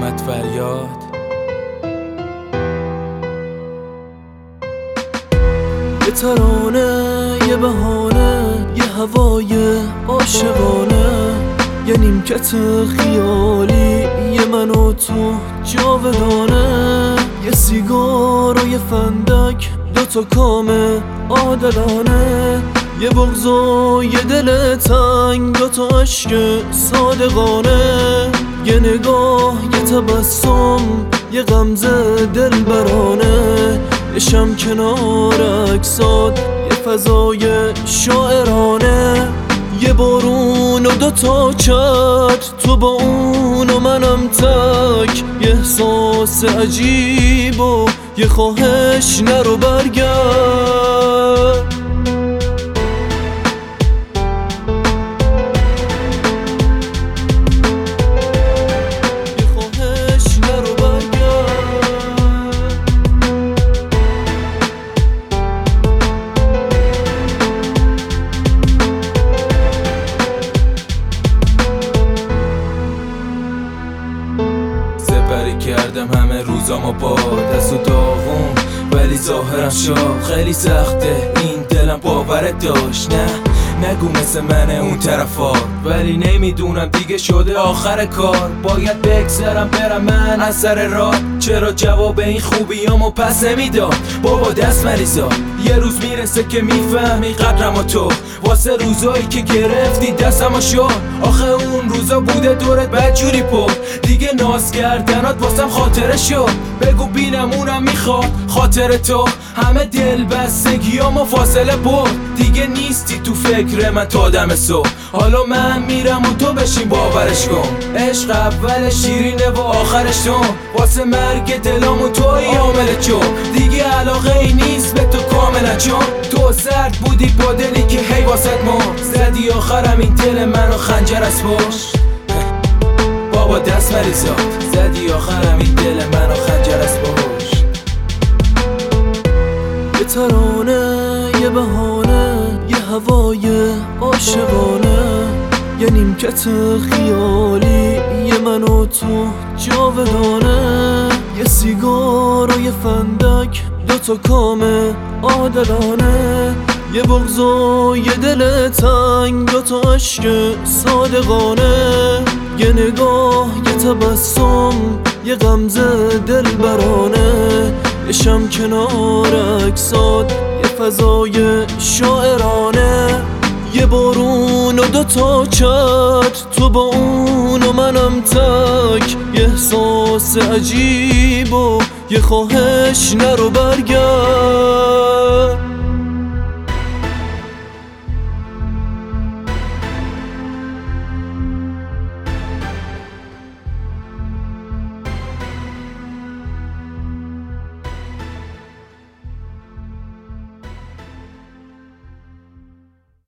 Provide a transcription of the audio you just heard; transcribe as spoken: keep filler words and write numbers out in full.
اومد فریاد. یه ترانه، یه بهانه، یه هوای عاشقانه، یه نیمکت خیالی، یه من و تو جاودانه، یه سیگار و یه فندک، دوتا کام عادلانه، یه بغض و یه دل تنگ، دوتا عشق صادقانه، یه نگاه، یه تبسم، یه غمزه دلبرانه، یه شم کنار اکسات، یه فضای شاعرانه، یه بارون و دوتا چتر، تو با اون و منم تک، یه احساس عجیب و یه خواهش نرو برگرد. کردم همه روزامو با دست و داغون، ولی ظاهرم شاد. خیلی سخته این دلم باورت داشت، نه نگو مثل منه اون طرفا، ولی نمیدونم دیگه شده آخر کار. باید بگذرم برم من از سر راه، چرا جواب این خوبیامو پس نمیداد؟ بابا دست مریزا، یه روز میرسه که میفهمی قدرمو تو، واسه روزایی که گرفتی دستمو شد. آخه اون روزا بوده دورت بدجوری پر، دیگه ناز کردنات واسم خاطره شد. بگو بینم اونم میخواد خاطر تو، همه دل بستگیامو فاصله برد. دیگه نیستی تو فکر من تا دم صبح، حالا من میرم و تو بشین باورش کن. عشق اول شیرینه و آخرش تو، واسه مرگ دلامو توی عامل چون. دیگه علاقه ای نیست به تو کاملا، چون تو سرد بودی با دلی که هی واسط مرد. زدی آخرم این دل منو خنجر از پشت، بابا دست مریزاد. زدی آخرم این دل منو خنجر از پشت. یه ترانه، یه بهانه، یه هوای عاشقانه، یه نیمکت خیالی، یه من و تو جاودانه، یه سیگار و یه فندک، دوتا کام عادلانه، یه بغض و یه دل تنگ، دوتا عشق صادقانه، یه نگاه، یه تبسم، یه غمزه دلبرانه، یه شم کنار اکسات، یه فضای شاعرانه، یه بارون و دوتا چتر، تو با اون و منم تک، یه احساس عجیب و یه خواهش نرو برگرد.